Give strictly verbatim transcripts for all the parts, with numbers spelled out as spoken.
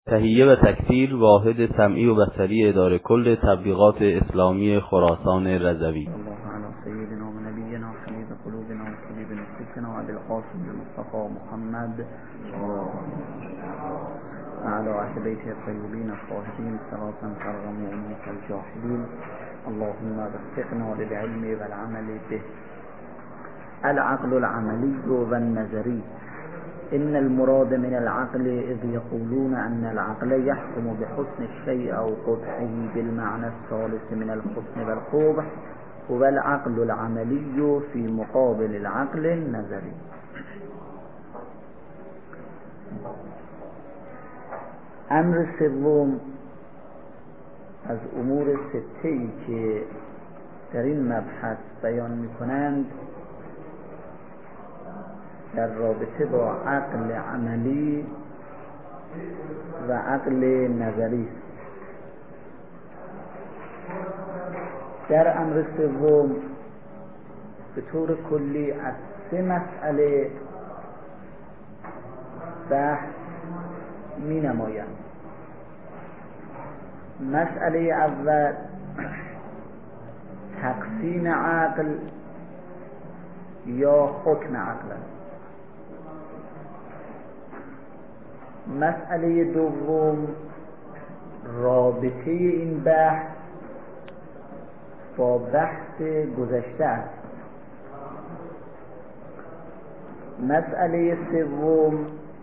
تهیه و تکثیر واحد سمعی و بصری اداره کل تبلیغات اسلامی خراسان رضوی. الله علی سیدنا و نبینا حبیب قلوبنا و طبیب نفوسنا و ابی القاسم المصطفى محمد وعلى اهل بیته الطیبین الطاهرین صلاة ترغم انوف الجاهلین. اللهم وفقنا للعلم والعمل به. العقل العملی و النظری. إن المراد من العقل إذ يقولون أن العقل يحكم بحسن الشيء أو قبحه بالمعنى الثالث من الحسن والقبح، هو العقل العملي في مقابل العقل النظري. امر سوم از امور سته‌ای که در این مبحث بیان می‌کنند در رابطه با عقل عملی و عقل نظری. در امر سوم به طور کلی از سه مسئله بحث می نمایند. مسئله اول تقسیم عقل یا حکم عقل است. مسئله دوم رابطه این بحث با بحث گذشته است. مسئله سوم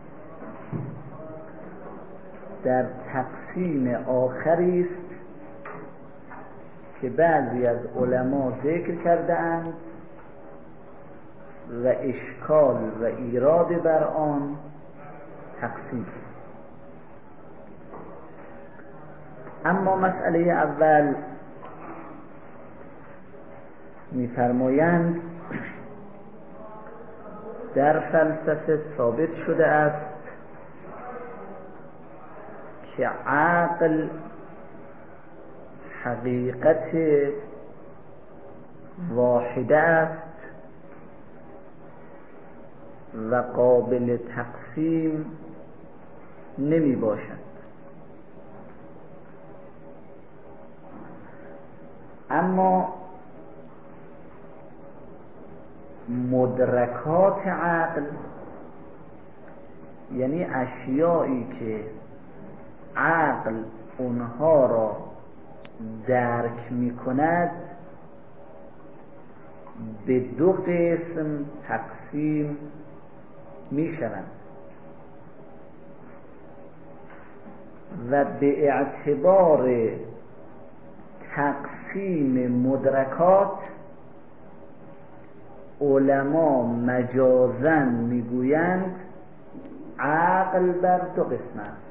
در تقسیم آخری است که بعضی از علما ذکر کرده اند و اشکال و ایراد بر آن تقسیم. اما مسئله اول می‌فرمایند در فلسفه ثابت شده است که عقل حقیقت واحده است و قابل تقسیم نمی باشد. اما مدرکات عقل، یعنی اشیایی که عقل اونها را درک می کند، به دو قسم تقسیم می شوند و به اعتبار تقسیم مدرکات علما مجازاً میگویند عقل بر دو قسم است.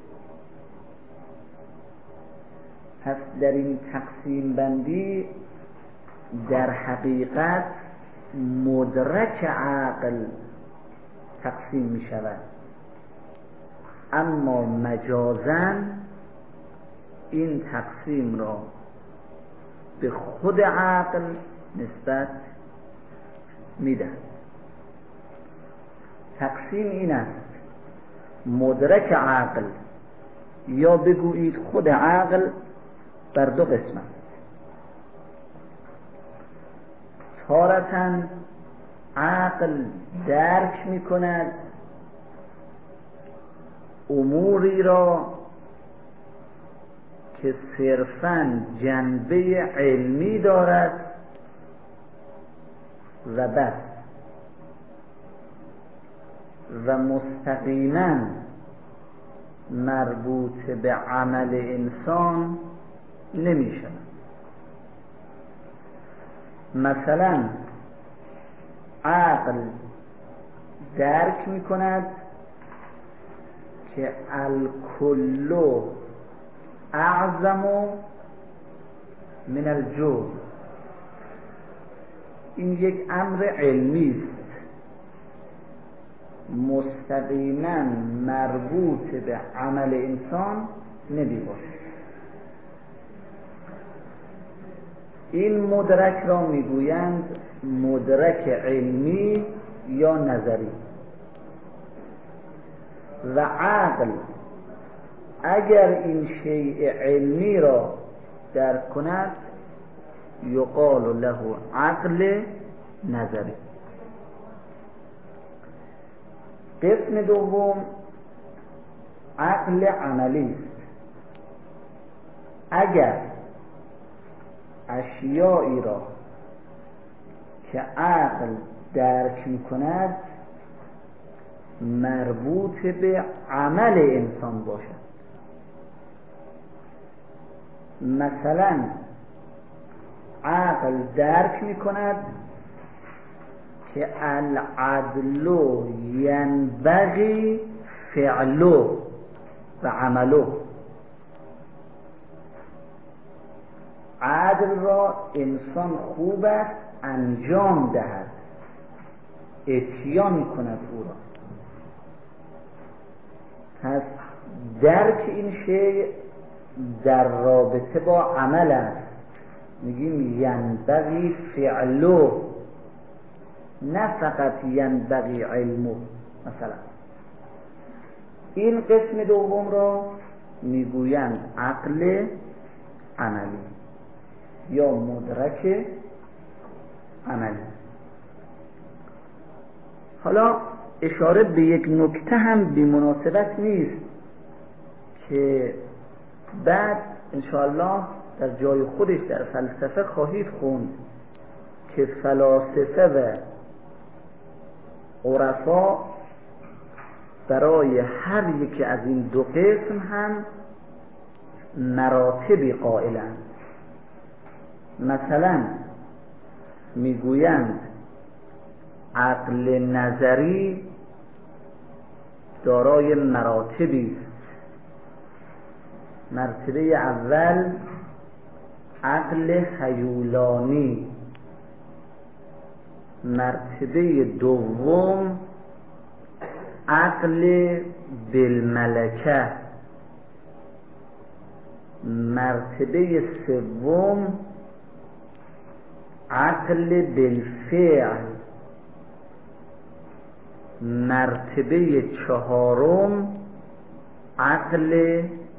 پس در این تقسیم بندی در حقیقت مدرک عقل تقسیم می شود، اما مجازاً این تقسیم را به خود عقل نسبت میدن. تقسیم این است: مدرک عقل یا بگویید خود عقل بر دو قسم است. تارةً عقل درک می کند اموری را که صرفاً جنبه علمی دارد و بس و مستقیماً مربوط به عمل انسان نمی شود. مثلا عقل درک می کند که الکل اعظم من الجزء. این یک امر علمی است، مستقیما مربوط به عمل انسان نمی باشد. این مدرک را میگویند مدرک علمی یا نظری. و عقل اگر این شیء علمی را درک کند یقال له عقل نظری. قسم دوم عقل عملی است. اگر اشیایی را که عقل درک می کند مربوط به عمل انسان باشد، مثلا عقل درک می کند که العدل ینبغی فعله و عمله، عدل را انسان خوب است انجام دهد، اتیان کند او را. پس درک این شیء در رابطه با عمل است، میگیم ینبغی فعله، نه فقط ینبغی علمه. مثلا این قسم دوم را میگویند عقل عملی یا مدرک عملی. حالا اشاره به یک نکته هم بی مناسبت نیست که بعد انشاءالله در جای خودش در فلسفه خواهید خوند که فلاسفه و عرفا برای هر یکی از این دو قسم هم مراتبی قائلند. مثلا میگویند عقل نظری دارای مراتبی است. مرتبه اول عقل هیولانی، مرتبه دوم عقل بالملکه، مرتبه سوم عقل بالفعل، مرتبه چهارم عقل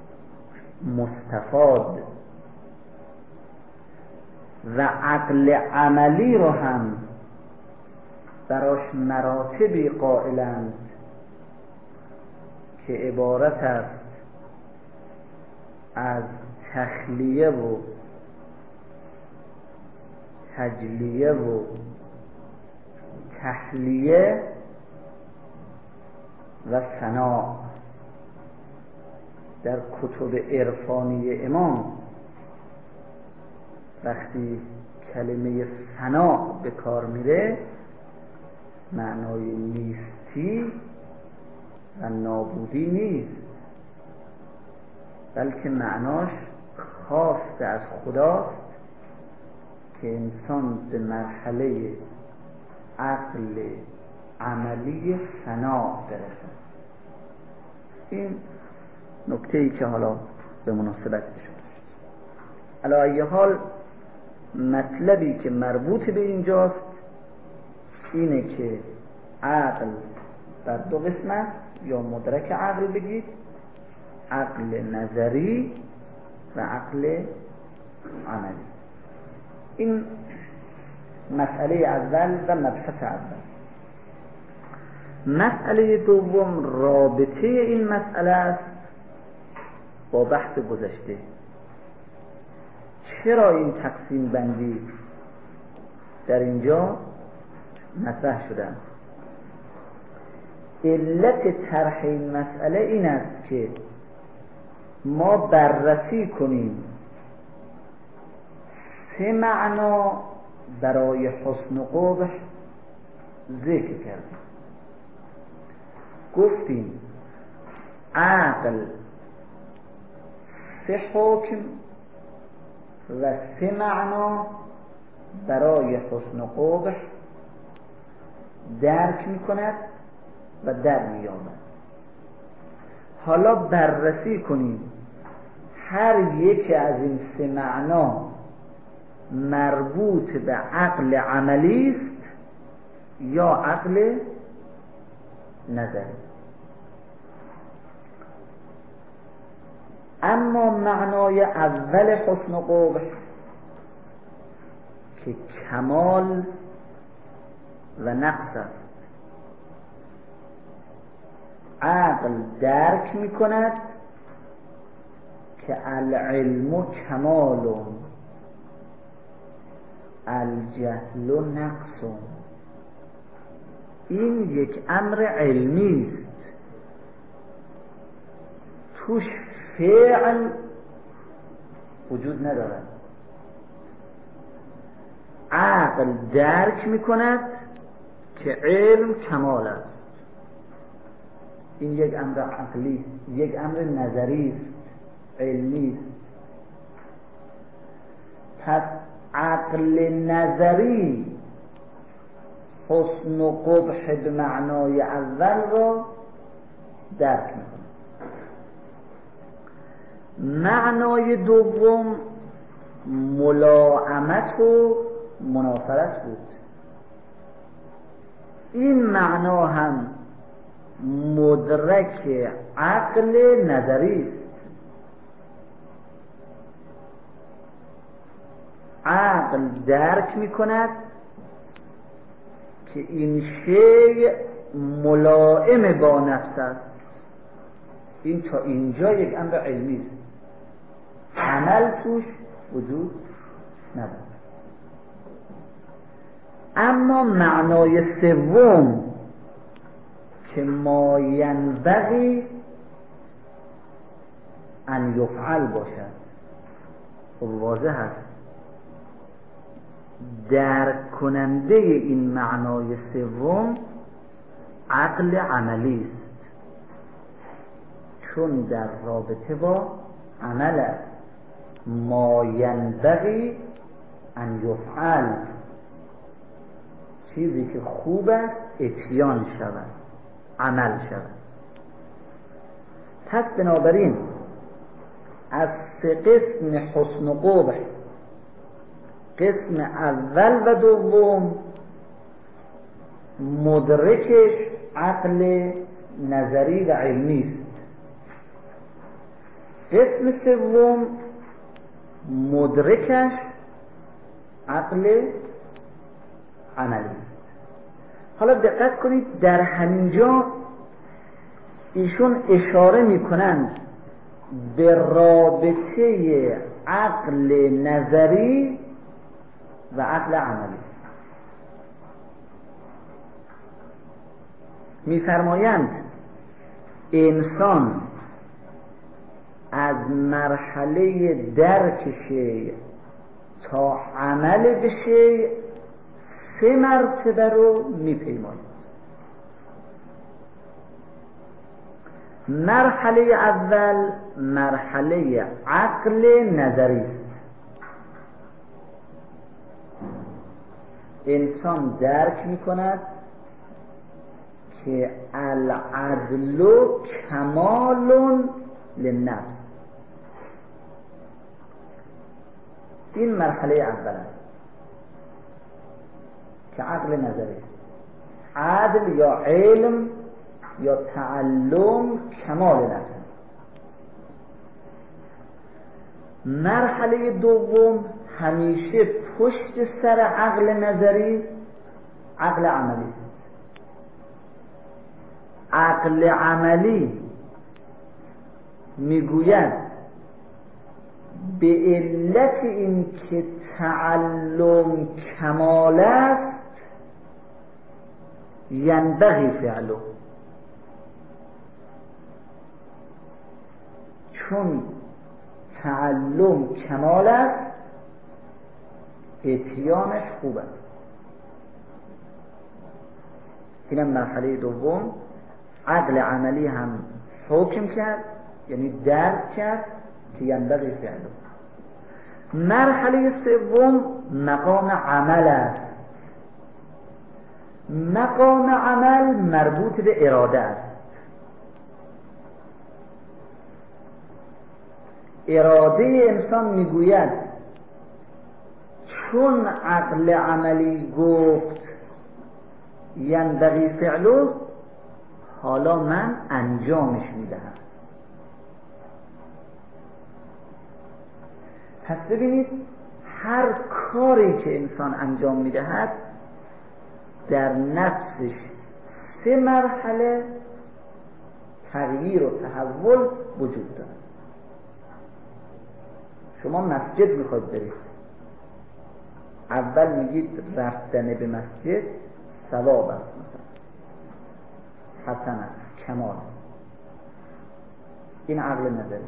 مستفاد. و عقل عملی رو هم براش مراتبی قائلند که عبارت است از تخلیه و تجلیه و تحلیه و ثنا. در کتب عرفانی امام وقتی کلمه ثنا به کار میره معنای نیستی و نابودی نیست، بلکه معناش خواست از خداست که انسان به مرحله عقل عملی ثنا برسد. این نکته ای که حالا به مناسبت شد. علی ای حال مطلبی که مربوط به اینجاست اینه که عقل در دو قسم است، یا مدرک عقل بگید، عقل نظری و عقل عملی. این مسئله اول و مبحث اول. مسئله دوم رابطه این مسئله است با بحث گذشته. چرا این تقسیم بندی در اینجا مطرح شده؟ علت طرح این مسئله این است که ما بررسی کنیم سه معنا برای حسن و قبح ذکر کردیم. گفتیم عقل سه حکم و سه معنا برای حسن و قبح درک می کند و در می یابد. حالا بررسی کنیم هر یک از این سه معنا مربوط به عقل عملی است یا عقل نظری. اما معنای اول حسن و قبح که کمال و نقص است. عقل درک می کند که العلم کمال، الجهل نقص. این یک امر علمی است، توش فعل وجود ندارد. عقل درک می کند که علم کمال است. این یک امر عقلی است، یک امر نظری است، علمی است. پس عقل نظری حسن و قبح به معنای اول را درک می‌کند. معنای دوم ملاعمت و منافرت بود. این معنا هم مدرک عقل نظری است. عقل درک می کند که این شیء ملائم با نفس است. این تا اینجا یک امر علمی است، عمل توش وجود ندارد. اما معنای سوم که ما ینبغی ان یفعل باشد، واضح است. درک کننده این معنای سوم عقل عملی است، چون در رابطه با عمل است. ما ینبغی ان یفعل، چیزی که خوب است اتیان شود، عمل شود. پس بنابراین از سه قسم حسن و قبح، قسم اول و دوم مدرکش عقل نظری و علمی است. قسم سوم مدرکش عقل عملی است. حالا دقت کنید، در همینجا ایشون اشاره میکنند به رابطه عقل نظری و عقل عملی. میفرمایند انسان از مرحله درک شیء تا عمل به شیء سه مرتبه رو میپیماید. مرحله اول مرحله عقل نظری است. انسان درک میکند که العدل کمال للنفس. این مرحله اول است که عقل نظری است. عدل یا علم یا تعلم کمال نفس. مرحله دوم همیشه پشت سر عقل نظری عقل عملی است. عقل عملی میگوید به علت این که تعلم کمال است ینبغی فعله، چون تعلم کمال است اتیانش خوب است. اینم مرحله دوم. عقل عملی هم حکم کرد، یعنی درک کرد که ینبغی فعله. مرحله سوم مقام عمل است. مقام عمل مربوط به اراده است. اراده انسان میگوید چون عقل عملی گفت ینبغی فعله، حالا من انجامش میدهم. پس ببینید هر کاری که انسان انجام میدهد در نفسش سه مرحله تغییر و تحول وجود دارد. شما مسجد میخواید برید، اول میگید رفتن به مسجد ثواب است، مثلا حسن است، کمال. این عقل نظری.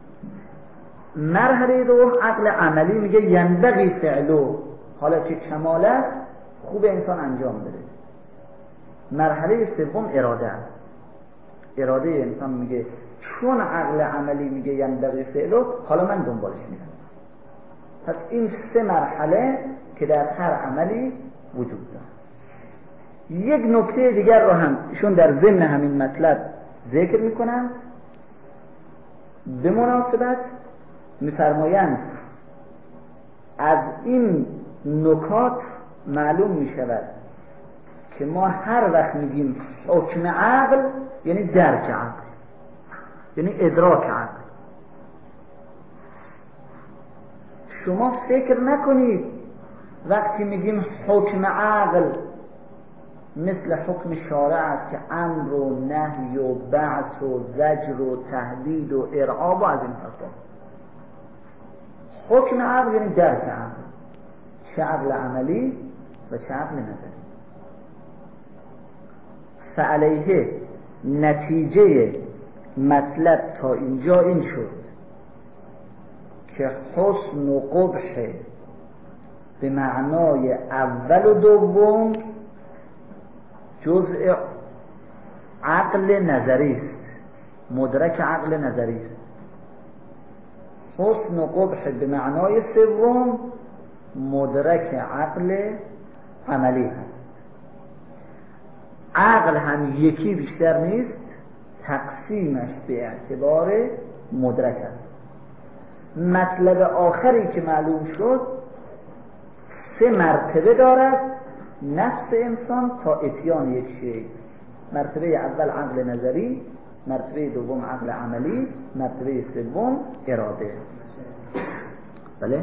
مرحله دوم عقل عملی میگه ینبغی فعلو، حالا که کمال است خوب انسان انجام بده. مرحله سوم اراده است. اراده انسان میگه چون عقل عملی میگه ینبغی فعلو، حالا من دنبالش میرم. پس این سه مرحله که در هر عملی وجود داره. یک نکته دیگر رو هم ایشون در ضمن همین مطلب ذکر میکنن. به مناسبت میفرمایند از این نکات معلوم میشود که ما هر وقت میگیم حکم عقل یعنی درک عقل، یعنی ادراک عقل. شما فکر نکنید وقتی میگیم حکم عقل مثل حکم شارع است که امر و نهی و بعث و زجر و تهدید و ارعاب و از این حرفا. حکم عقل یعنی درک عقل، چه عقل عملی و چه عقل نظری. فعلیه نتیجه مطلب تا اینجا این شد که حسن و قبح به معنای اول و دوم جزء عقل نظری است، مدرک عقل نظری است. حسن و قبح به معنای سوم مدرک عقل عملی است. عقل هم یکی بیشتر نیست، تقسیمش به اعتبار مدرک است. مطلب آخری که معلوم شد سه مرتبه دارد نفس انسان تا اتیان یک شیء. مرتبه اول عقل نظری، مرتبه دوم عقل عملی، مرتبه سوم اراده. بله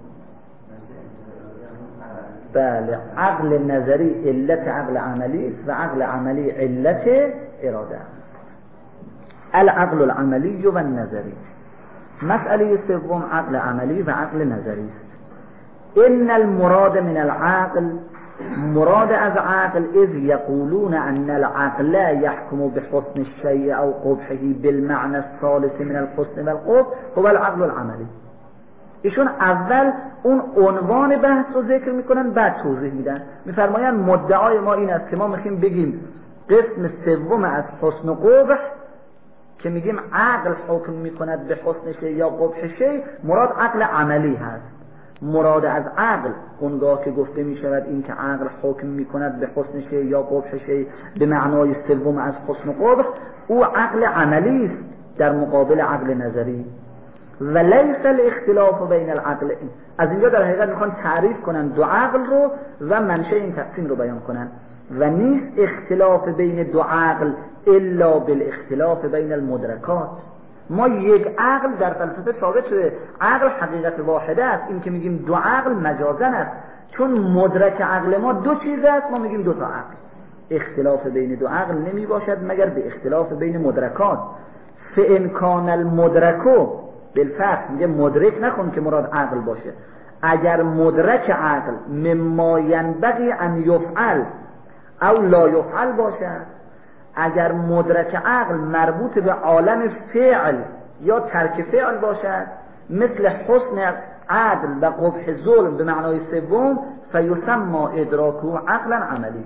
بله عقل نظری علت عقل عملی و عقل عملی علت اراده. العقل العملی و النظری. مسئله سوم عقل عملی و عقل نظری است. ان المراد من العقل، مراد از عقل، اذ یقولون ان العقل يحكم بحسن الشيء او قبحه بالمعنى الثالث من الحسن والقبح هو العقل العملی. ایشون اول اون عنوان بحث رو ذکر میکنن، بعد توضیح میدن. میفرمایند مدعای ما این است که ما میخوایم بگیم قسم سوم از حسن و قبح که میگیم عقل حکم میکند به حسن شیء یا قبح شیء، مراد عقل عملی هست. مراد از عقل اونگاه که گفته میشود این که عقل حکم میکند به حسن شیء یا قبح شیء به معنای سوم از حسن و قبح، او عقل عملی است در مقابل عقل نظری. و لیس الاختلاف بین العقل. از اینجا در حقیقت میخوان تعریف کنن دو عقل رو و منشأ این تقسیم رو بیان کنن. و نیست اختلاف بین دو عقل الا بالاختلاف بین المدرکات. ما یک عقل در فلسفه ثابت شده، عقل حقیقت واحده است. این که میگیم دو عقل مجازن است، چون مدرک عقل ما دو چیز است، ما میگیم دو تا عقل. اختلاف بین دو عقل نمی باشد مگر به اختلاف بین مدرکات. فان کان المدرکو بالفعل، میگه مدرک نکن که مراد عقل باشه. اگر مدرک عقل مما ینبغی ان یفعل او لا یفعل باشد، اگر مدرک عقل مربوط به عالم فعل یا ترک فعل باشد، مثل حسن عدل و قبح ظلم به معنای سوم، فیسمى ادراکه عقلا عملی.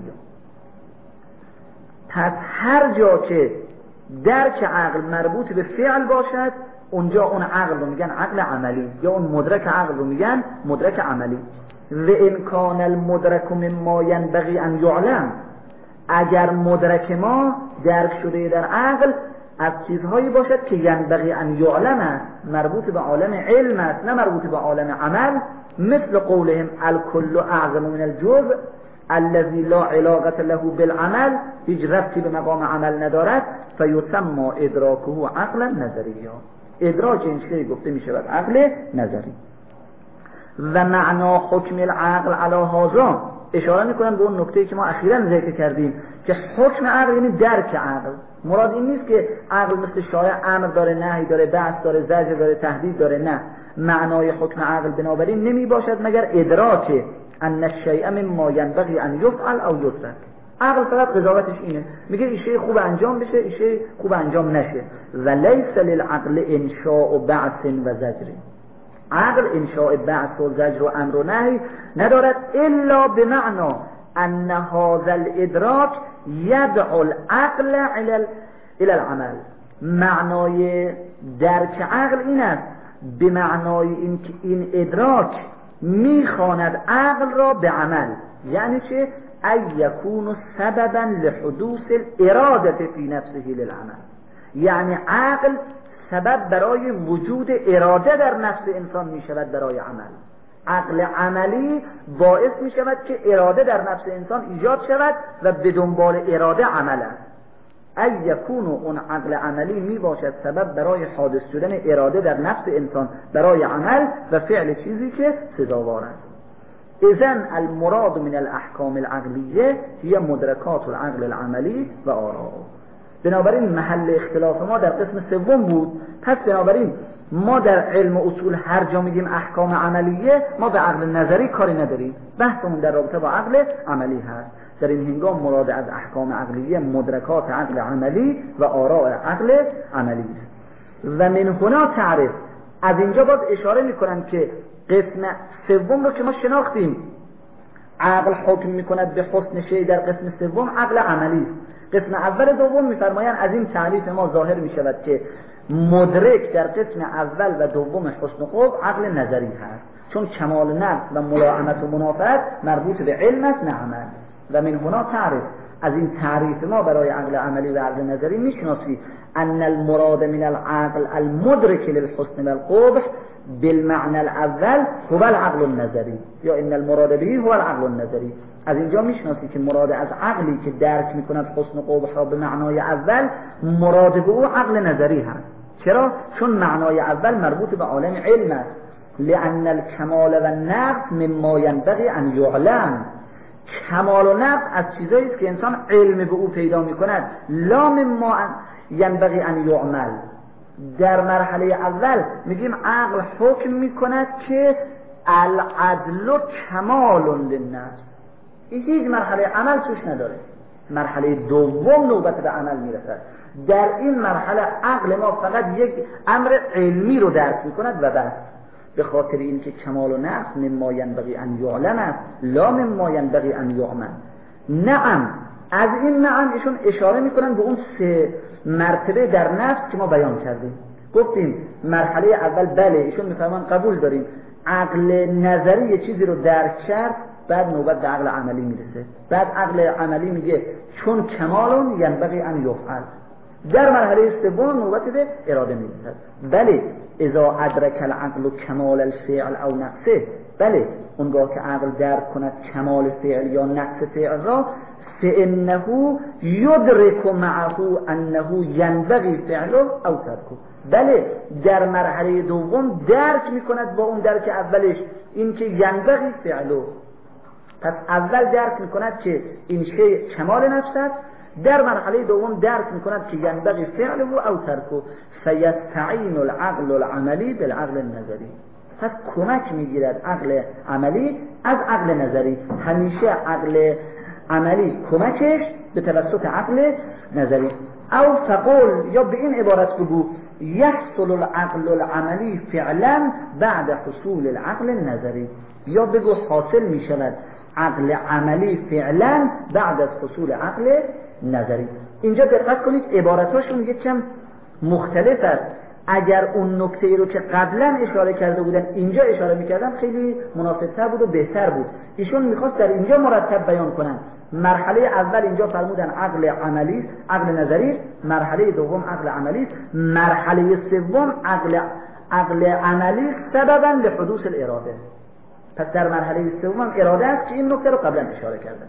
پس هر جا که درک عقل مربوط به فعل باشد، اونجا اون عقل رو میگن عقل عملی، یا اون مدرک عقل رو میگن مدرک عملی. و ان کان المدرک مما ینبغی ان یعلم، اگر مدرک ما درک شده در عقل از چیزهایی باشد که ینبغی ان یعلم است، مربوط به عالم علم است نه مربوط به عالم عمل، مثل قولهم الکل اعظم من الجزء الذي لا علاقه له بالعمل، هیچ ربطی به مقام عمل ندارد، فیسمى ادراکه عقلا نظریا. ادراک این شیء گفته می شود عقل نظری. و معنا حکم العقل علی هذا اشاره میکنن به اون نکته‌ای که ما اخیراً ذکر کردیم که حکم عقل یعنی درک عقل. مراد این نیست که عقل مثل شارع امر داره، نهی داره، بعث داره، زجر داره، تهدید داره. نه، معنای حکم عقل بنابراین نمی باشد مگر ادراک ان الشیء مما ینبغی ان یفعل او یترک. عقل فقط قضاوتش اینه، میگه این شی خوب انجام بشه، این شی خوب انجام نشه. و لیس للعقل انشاء بعث و زجر. عقل انشاء بعث و زجر و امر و نهی ندارد الا بمعنى ان هذا الادراک یدعو العقل الى العمل. معنای درک عقل این است، به معنای این که این ادراک میخواند عقل را به عمل. یعنی چه؟ ای یکون سببا لحدوث الاراده فی نفسه للعمل. یعنی عقل سبب برای وجود اراده در نفس انسان می شود برای عمل. عقل عملی باعث می شود که اراده در نفس انسان ایجاد شود و به دنبال اراده عمل است. ای یکون اون عقل عملی می باشد سبب برای حادث شدن اراده در نفس انسان برای عمل و فعل چیزی که سزاوار است. اذن المراد من الاحکام العقلیه هی مدرکات العقل العملی و آراء. بنابراین محل اختلاف ما در قسم سوم بود. پس بنابراین ما در علم و اصول هر جا میگیم احکام عملیه، ما به عقل نظری کاری نداریم، بحثمون در رابطه با عقل عملی هست. در این هنگام مراد از احکام عقلیه مدرکات عقل عملی و آراء عقل عملی است. و من هنا تعریف، از اینجا باز اشاره میکنن که قسم سوم رو که ما شناختیم، عقل حکم میکند به حسن شیء، در قسم سوم عقل عملی است. قسم اول دوم میفرمایند از این تعریف ما ظاهر میشود که مدرک در قسم اول و دوم حسن قبح عقل نظری هست، چون کمال نفس و ملاعنت و منافعت مربوط به علم است نه عمل. و من هنا تعریف، از این تعریف ما برای عقل عملی و عقل نظری میشناسی ان المراد من العقل المدرک للحسن والقبح بالمعنى الاول هو العقل النظری، یا ان المراد به هو العقل النظری. از اینجا میشناسی که مراد از عقلی که درک میکند حسن و قبح را به معنای اول، مراد به او عقل نظری هست. چرا؟ چون معنای اول مربوط به عالم علم است. لأن الکمال و النقص مما ینبغی ان یعلم. کمال و نقص از چیزایی است که انسان علم به او پیدا میکند، لا مما ینبغی ان یعمل. در مرحله اول میگیم عقل حکم میکند که العدل کمال للنفس، این هیچ مرحله عمل توش نداره. مرحله دوم نوبت به عمل میرسد. در این مرحله عقل ما فقط یک امر علمی رو درک میکند و بس، به خاطر اینکه کمال و نقص مما ینبغی ان یعلم است، لا مما ینبغی ان یعمل. نعم، از این نعم ایشون اشاره میکنن به اون سه مرتبه در نفس که ما بیان کردیم. گفتیم مرحله اول بله، ایشون میفرمان قبول داریم عقل نظری یه چیزی رو درک کرد، بعد نوبت به عقل عملی میرسه. بعد عقل عملی میگه چون کمالون ینبغی ان یفعل. در مرحله سوم نوبت به اراده میرسد. بله، اذا ادرک العقل کمال الفعل او نقصه، بله اونگاه که عقل درک کند کمال فعل یا نقص فعل را، فانه یدرک معه انه ینبغی فعله او ترکه. بله، در مرحله دوم درک میکند با اون درک اولش اینکه ینبغی فعله. پس اول درک میکند که این شی کمال نفس است، در مرحله دوم درک میکند که ینبغی فعله او ترکه، فیستعین العقل العملی بالعقل النظری. پس کمک میگیرد عقل عملی از عقل نظری. همیشه عقل عملی کمکش به توسط عقل نظری. او فقول، یا به این عبارت بگو یحصل العقل العملی فعلا بعد حصول العقل النظری، یا بگو حاصل می شود عقل عملی فعلا بعد از حصول عقل نظری. اینجا دقت کنید عبارتاشون یک کم مختلف است. اگر اون نکته رو که قبلا اشاره کرده بودن اینجا اشاره میکردن خیلی مناسب‌تر بود و بهتر بود. ایشون میخواست در اینجا مرتب بیان کنن. مرحله اول اینجا فرمودن عقل عملی، عقل نظری، مرحله دوم عقل عملی، مرحله سوم عقل عقل عملی سببا لحدوث الاراده. پس در مرحله سوم اراده است که این نکته رو قبلا اشاره کردن.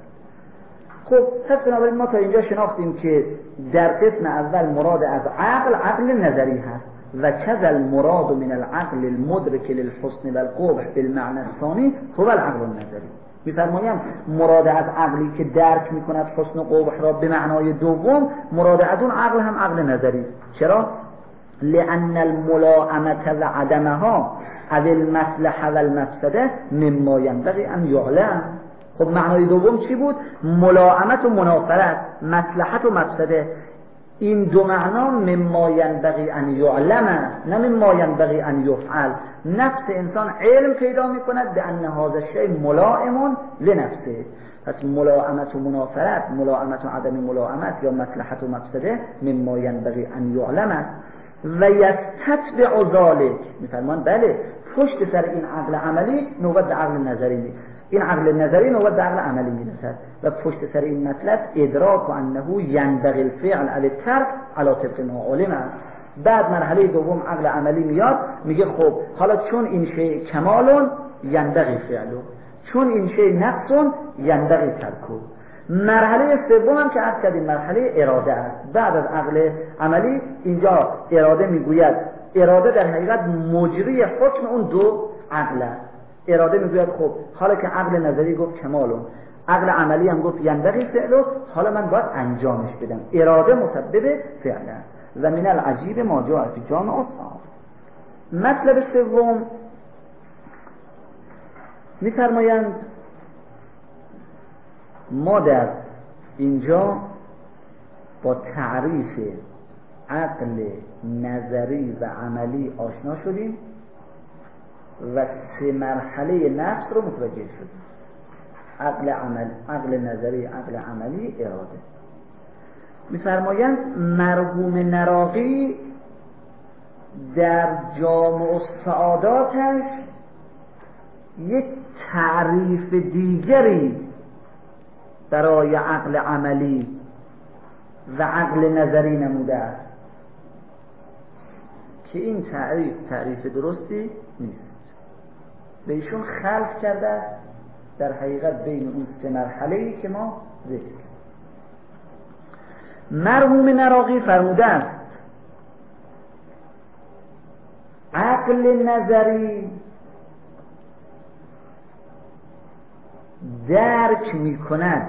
خب پس بنابراین ما تا اینجا شناختیم که در قسم اول مراد از عقل عقل نظری هست. و کذا المراد من العقل المدرک للحسن و القبح بالمعنى الثانی هو العقل النظری. میفرمایم مراد از عقلی که درک میکند حسن و قبح را به معنای دوم، مراد از اون عقل هم عقل نظری. چرا؟ لأن الملائمة و عدمها از المصلحه و المفسده مما ينبغي ان یعلم. خب معنای دوم چی بود؟ ملائمت و منافرت، مصلحت و مفسده. این دو معنا مما ینبغی ان یعلم، نه مما ینبغی ان یفعل. نفس انسان علم پیدا میکند به ان هذا الشیء ملائم لنفسه. پس ملائمت و منافرت، ملائمت و عدم ملائمت یا مصلحت و مفسده مما ینبغی ان یعلم و یستتبع ذلک. میفرمان بله پشت سر این عقل عملی نوبت به عقل نظری می این عقل نظری نوبت به عقل عملی میرسد و پشت سر این مطلب ادراک و انه ینبغی الفعل علی الترک علی طبق ما علم. بعد مرحله دوم عقل عملی میاد، میگه خب حالا چون این شی کمالون ینبغی فعلو، چون این شی نقصون ینبغی ترکو. مرحله سوم هم که عرض کردیم مرحله اراده است. بعد از عقل عملی اینجا اراده میگوید، اراده در حقیقت مجری حکم اون دو عقل است. اراده میگوید خب حالا که عقل نظری گفت کمالون، عقل عملی هم گفت ینبغی فعلو، حالا من باید انجامش بدم. اراده مسبب فعل است. و من العجیب ما جاء فی جامع الصحاح. مطلب سوم می‌فرمایند ما در اینجا با تعریف عقل نظری و عملی آشنا شدیم و سه مرحله نفس رو متوجه شدیم: عقل عمل، عقل نظری، عقل عملی، اراده. می‌فرمایند مرحوم نراقی در جامع السعاداتش یک تعریف دیگری برای عقل عملی و عقل نظری نموده است که این تعریف تعریف درستی نیست. به ایشون خلط کرده است در حقیقت بین اون سه مرحله‌ای که ما ذکر کردیم. مرحوم نراقی فرموده است عقل نظری درک می کند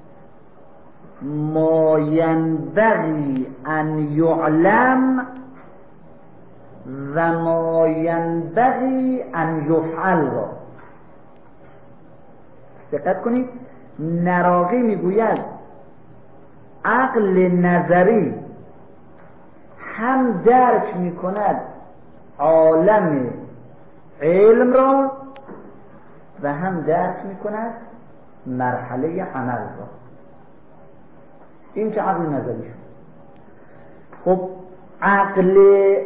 ما ینبغی ان یعلم و ما ینبغی ان یفعل را. دقت کنید، نراقی میگوید عقل نظری هم درک می کند عالم علم را و هم درک می کند مرحله عمل را. این که عقل نظری شد. خب عقل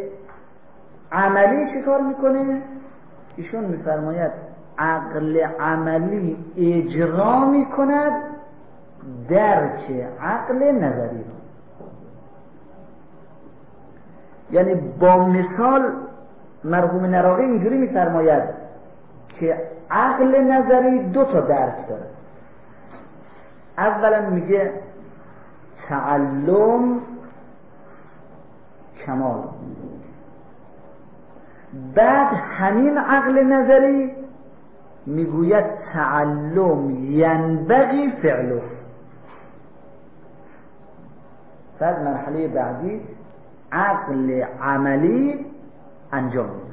عملی چه کار میکنه؟ ایشون میفرماید عقل عملی اجرا میکند درک عقل نظری را. یعنی با مثال مرحوم نراقی اینجوری میفرماید که عقل نظری دو تا درک داره. اولا میگه تعلم کمال، بعد همین عقل نظری میگوید تعلم ینبغی فعله. بعد مرحله بعدی عقل عملی انجام میده.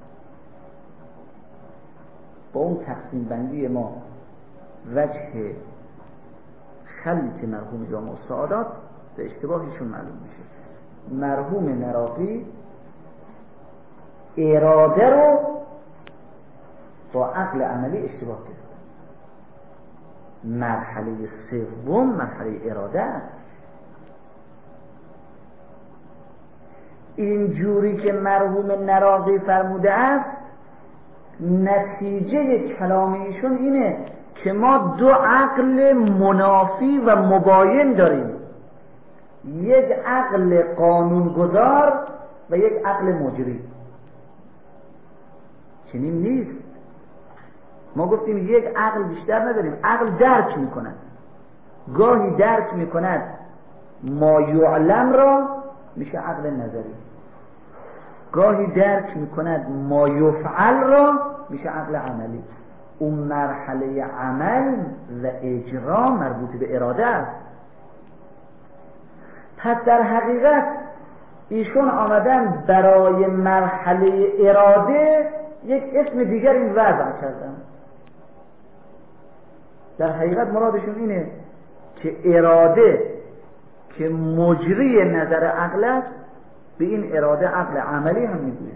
با اون تقسیم بندی ما وجه خلط مرحوم جامع السعادات به اشتباهشون معلوم میشه. مرحوم نراقی اراده رو با عقل عملی اشتباه کرد. مرحله سوم مرحله اراده است. اینجوری که مرحوم نراقی فرموده است، نتیجه کلام ایشون اینه که ما دو عقل منافی و مباین داریم، یک عقل قانونگذار و یک عقل مجری. چنین نیست. ما گفتیم یک عقل بیشتر نداریم، عقل درک میکند، گاهی درک میکند ما یعلم را، میشه عقل نظری، گاهی درک میکند ما یفعل را، میشه عقل عملی. اون مرحله عمل و اجرا مربوط به اراده است. پس در حقیقت ایشون آمدن برای مرحله اراده یک اسم دیگر این وضع کردن. در حقیقت مرادشون اینه که اراده که مجری نظر عقل است، به این اراده عقل عملی هم میگوید.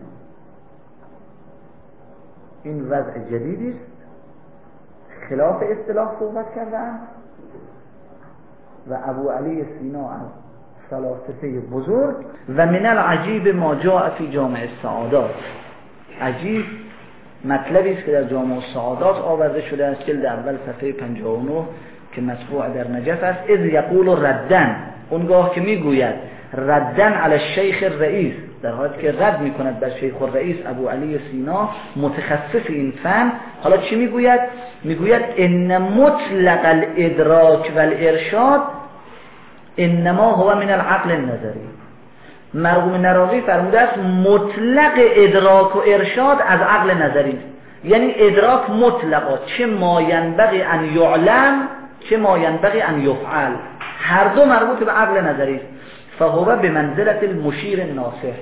این وضع جدیدی است، خلاف اصطلاح صحبت کردن و ابو علی سینا از فلاسفه بزرگ. و من العجیب ما جاء فی جامع السعادات، عجیب مطلبی است که در جامع السعادات آورده شده است، جلد اول صفحه پنجاه و نه که مطبوع در نجف است. اذ یقول ردن، اونگاه که میگوید ردن علی الشیخ الرئیس، در حالی که رد میکند بر شیخ الرئیس ابو علی سینا متخصص این فن. حالا چی میگوید؟ میگوید ان مطلق الادراک و الارشاد انما هو من العقل النظری. مرحوم نراقی فرموده است مطلق ادراک و ارشاد از عقل نظری است. یعنی ادراک مطلقا، چه ما ینبغی ان یعلم چه ما ینبغی ان یفعل، هر دو مربوط به عقل نظری است. فهو به منزلت المشیر ناصح،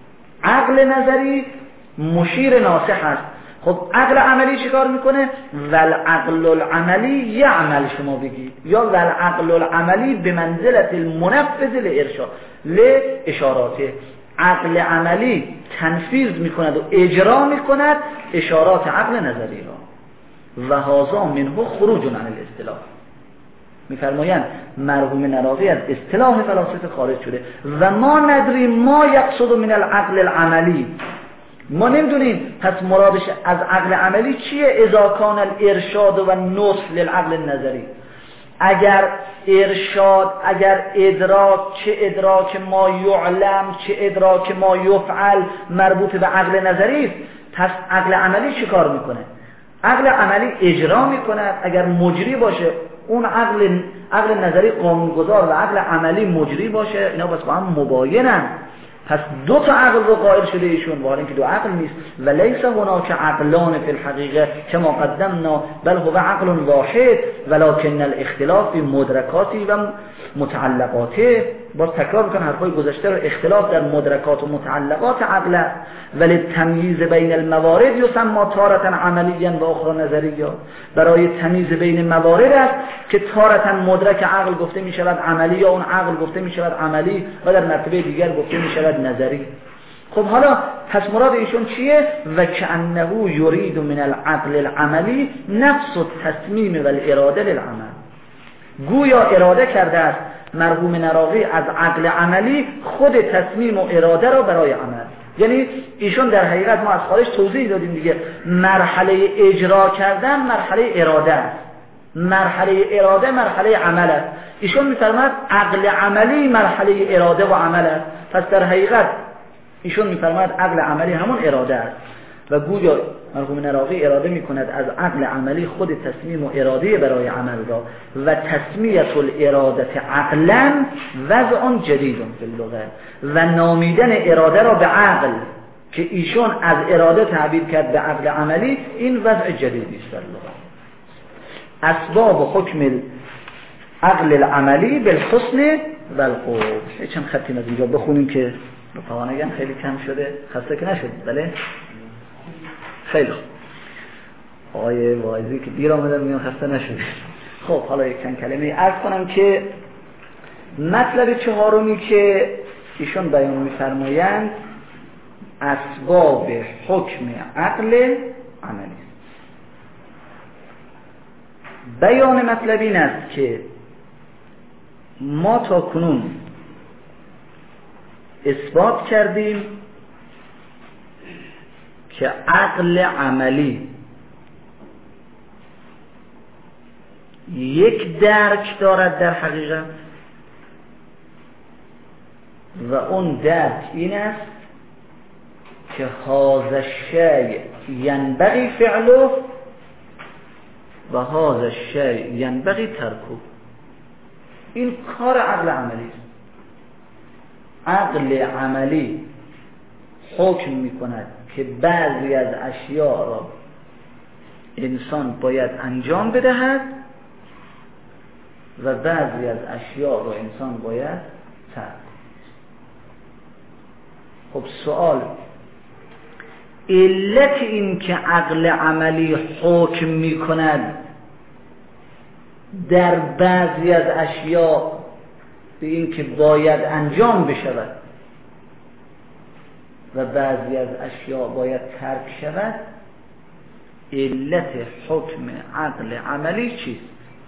عقل نظری مشیر ناصح است. خب عقل عملی چیکار میکنه؟ والعقل العملی یعمل، شما بگید، یا والعقل العملی به منزلت المنفذ لارشاد لاشاراته، عقل عملی تنفیذ میکند و اجرا میکند اشارات عقل نظری را. و هذا منه خروج عن الاصطلاح. میفرمایند مرحوم نراقی از اصطلاح فلاسفه خارج شده. و ما ندری ما یقصد من العقل العملی، ما نمیدونیم پس مرادش از عقل عملی چیه. اذا کان الارشاد و النصح للعقل النظری، اگر ارشاد، اگر ادراک، چه ادراک ما یعلم چه ادراک ما یفعل مربوط به عقل نظری است، پس عقل عملی چی کار میکنه؟ عقل عملی اجرا میکند. اگر مجری باشه اون عقل عقل نظری قانونگذار و عقل عملی مجری باشه، اینا بس با هم مباینن. پس دو تا عقل رو قائل شده ایشون، با اینکه دو عقل نیست. و لیس هناک عقلان فی الحقیقه کما قدمنا بل هو عقل واحد ولکن الاختلاف فی مدرکاتی و متعلقاته. باز تکرار بکنم حرفای گذشته رو، اختلاف در مدرکات و متعلقات عقل. ولی تمییز بین الموارد یسمى تارة عملیا و اخرى نظریا، برای تمییز بین موارد است که تارة مدرک عقل گفته می شود عملی، یا اون عقل گفته می شود عملی و در مرتبه دیگر گفته می شود نظری. خب حالا پس مراد ایشون چیه؟ و کأنه یرید من العقل العملی نفس التصمیم و الاراده للعمل. گویا اراده کرده است مرحوم نراقی از عقل عملی خود تصمیم و اراده را برای عمل. یعنی ایشون در حقیقت، ما از خارج توضیح دادیم دیگه، مرحله اجرا کردن مرحله اراده است، مرحله اراده مرحله عمل است. ایشون میفرماید عقل عملی مرحله اراده و عمل است. پس در حقیقت ایشون میفرماید عقل عملی همون اراده است و گویا مرحوم نراقی اراده میکند از عقل عملی خود تصمیم و اراده برای عمل را. و تسمیت الاراده عقلا وضع جدید فی اللغه، و نامیدن اراده را به عقل که ایشون از اراده تعبیر کرد به عقل عملی، این وضع جدیدی است در لغه. اسباب حکم عقل العملی بالحسن و القبح. چند خطی از اینجا بخونیم که رفقانگان خیلی کم شده، خسته که نشدید؟ بله خیلی خوب. آقای واعظی که دیر آمدن میان خسته نشدید. خب حالا یک چند کلمه عرض کنم که مطلب چهارمی که ایشون بیان می‌فرمایند اسباب حکم عقل عملی. بیان مطلب این است که ما تا کنون اثبات کردیم که عقل عملی یک درک دارد در حقیقت و اون درک این است که هذا الشیء ینبغی فعله و هذا الشیء ینبغی ترکه. این کار عقل عملی است. عقل عملی حکم میکند که بعضی از اشیاء را انسان باید انجام بدهد و بعضی از اشیاء را انسان باید ترک. خب سوال، علت این که عقل عملی حکم میکند در بعضی از اشیاء به این که باید انجام بشود و بعضی از اشیاء باید ترک شود، علت حکم عقل عملی چیست؟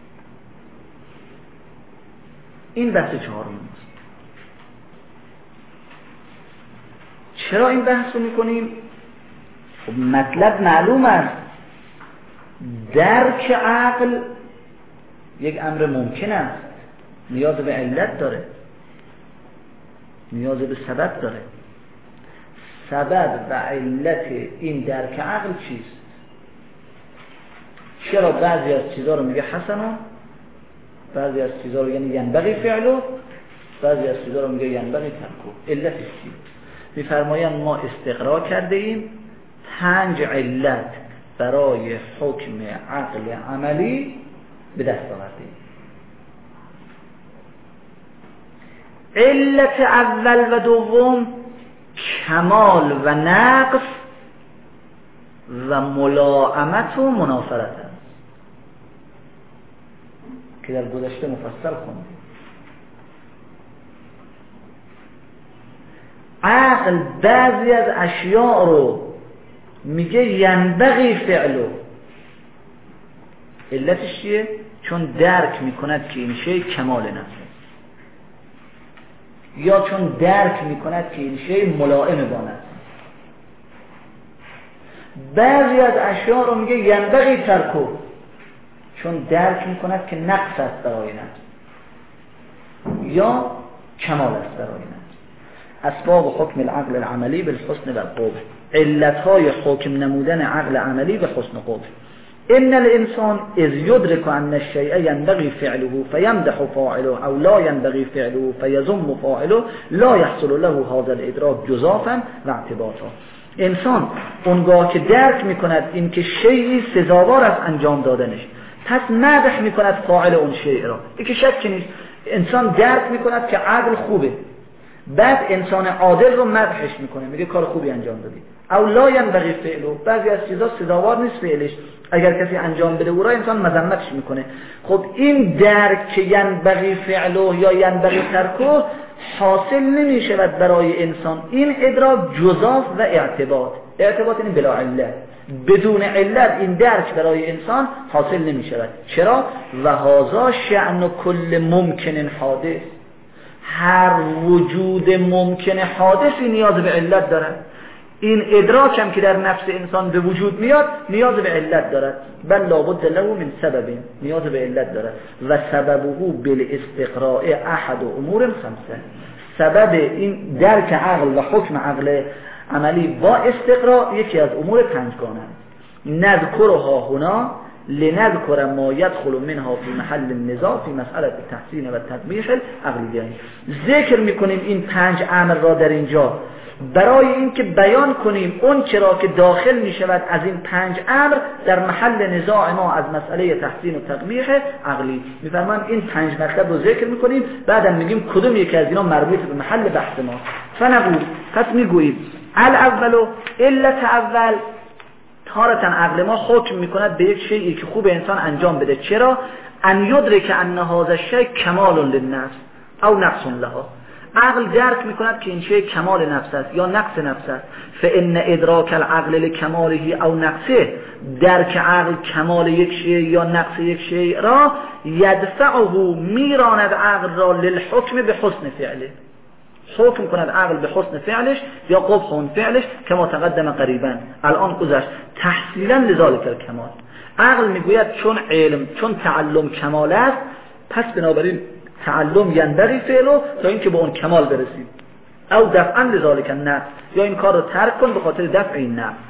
این بحث چهارم است. چرا این بحث رو میکنیم؟ خب مطلب معلوم است، درک عقل یک امر ممکن است، نیاز به علت داره، نیاز به سبب داره. سبب و علت این درک عقل چیست؟ چرا بعضی از چیزها رو میگه حسنا، بعضی از چیزها رو یعنی ینبغی فعلو، بعضی از چیزها رو میگه ینبغی ترکو. علتش چیه؟ میفرمایند ما استقرا کرده ایم پنج علت برای حکم عقل عملی به دست آوردیم. علت اول و دوم کمال و نقص و ملاءمت و منافرت است که در گذشته مفصل خوندیم. عقل بعضی از اشیاء رو میگه ینبغی فعلو. علتش چیه؟ چون درک میکند که این شی کمال نفس است، یا چون درک میکند که این شی ملائم با نفس است. بعضی از اشیاء رو میگه ینبغی ترکو، چون درک میکند که نقص است برای نفس یا کمال است برای نفس. اسباب حکم العقل العملی بالحسن و القبح، علتهای حکم نمودن عقل عملی به حسن و قبح. ان الانسان اذ يدرك ان الشيء ينبغي فعله فيمدح فاعله او لا ينبغي فعله فيذم فاعله لا يحصل له هذا الادراك جزافا و اعتباطا. انسان اونگاه که درک میکند این که شیئی سزاوار است انجام دادنش، پس مدح میکند فاعل اون شیء را. این که شک نیست، انسان درک میکند که عدل خوبه، بعد انسان عادل رو مدحش میکنه، میگه کار خوبی انجام دادی. او لا ینبغی فعله، بعضی از چیزا سزاوار نیست فعلش، اگر کسی انجام بده او را انسان مذمتش میکنه. خب این درک که ینبغی فعله یا ینبغی ترکه حاصل نمیشود برای انسان. این ادراک جزاف و اعتباط. اعتباط یعنی بلا علت، بدون علت این درک برای انسان حاصل نمیشود. چرا؟ و هذا شأن کل ممکن حادث، هر وجود ممکن حادثی نیاز به علت دارد. این ادراک هم که در نفس انسان به وجود میاد نیاز به علت دارد. بل لابد له من سبب، نیاز به علت دارد. و سببه بالاستقراء احد امور خمسه، سبب این درک عقل و حکم عقل عملی با استقراء یکی از امور پنجگانه است. نذکرها هنا لنذکر ما يدخل منها في محل النزاع في مسئله تحسین و تطبیق عقلیه. ذکر میکنیم این پنج امر را در اینجا برای اینکه بیان کنیم اون چرا که داخل می شود از این پنج امر در محل نزاع ما از مسئله تحسین و تطبیق عقلی. میفرمان این پنج مطلب رو ذکر میکنیم، بعدم میگیم کدوم یکی از اینا مربوط به محل بحث ما. فنقول، پس میگوییم الاولو، علت اول، تارتا عقل ما حکم میکند به یک شیئی که خوب انسان انجام بده. چرا؟ ان یدرک ان هذا الشیء کمال للنفس او نقص لها. عقل درک میکند که این شیء کمال نفس است یا نقص نفس است. فان ادراک العقل لکماله او نقصه، درک عقل کمال یک شیء یا نقص یک شیء را یدفعه، میراند عقل را للحکم به حسن فعله، حکم کند عقل به حسن فعلش یا قبح فعلش کما تقدم قریبا، الان گذشت، تحصیلا لذالک الکمال. عقل میگوید چون علم، چون تعلم کمال است، پس بنابراین تعلم ینبغی فعله تا اینکه به اون کمال برسید. او دفعا لذالک النقص، یا این کار رو ترک کن به خاطر دفع این نقص.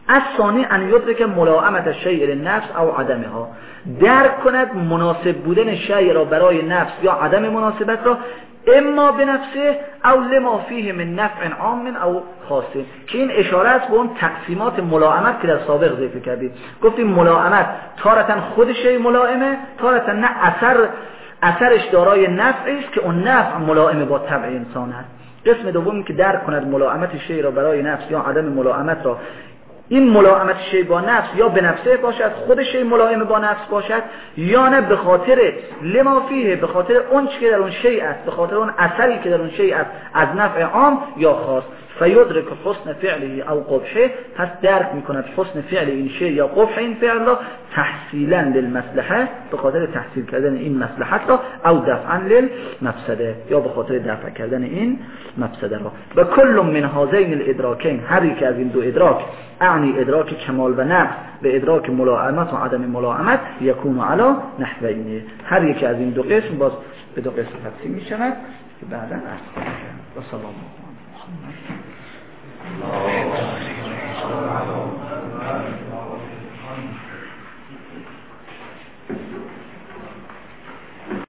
از ثانی ان یدرک ملائمت الشیء للنفس او عدمها، درک کند مناسب بودن شیء را برای نفس یا عدم مناسبت را، اما به نفسه او لما فیه من نفع عام او خاصه، که این اشاره است به اون تقسیمات ملائمت که در سابق ذکر کردیم. گفتیم ملائمت تارتا خود شیء ملائمه، تارتا نه اثر اثرش دارای نفعی است که اون نفع ملائمه با طبع انسان است. قسم دومی که درک کند ملائمت شیء را برای نفس یا عدم ملائمت را، این ملائمت شیء با نفس یا به نفسه باشد، خود شیء ملائمه با نفس باشد، یا نه به خاطر لما فیه، به خاطر اون چیزی که در اون شیء است، به خاطر اون اثری که در اون شیء است از نفع عام یا خاص. فیدرک حسن فعله او قبحه، پس درک میکند حسن فعل این شیء یا قبح این فعل را تحصیلا للمصلحه، به خاطر تحصیل کردن این مصلحت را، او دفعا للمفسده، یا به خاطر دفع کردن این مفسده را. و کل من هذین الادراکین، هر یک از این دو ادراک، اعنی ادراک کمال و نقص و ادراک ملائمت و عدم ملائمت، یکون علی نحوین، هر یک از این دو قسم باز به دو قسم تقسیم میشود که بعدا عرض خواهم کرد. و سلام علیکم.